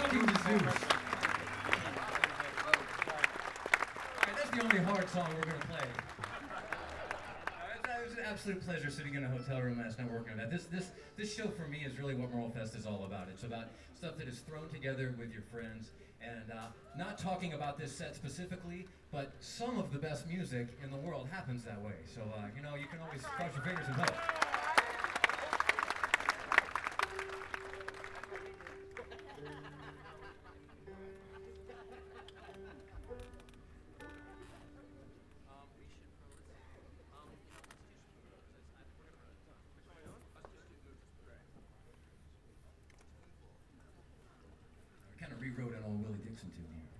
King Jesus. Alright, that's the only hard song we're gonna play. It was an absolute pleasure sitting in a hotel room last night working on that. This show for me is really what Merle Fest is all about. It's about stuff that is thrown together with your friends, and not talking about this set specifically, but some of the best music in the world happens that way. So you know, you can always cross your fingers and hope. I kind of rewrote an old Willie Dixon tune here.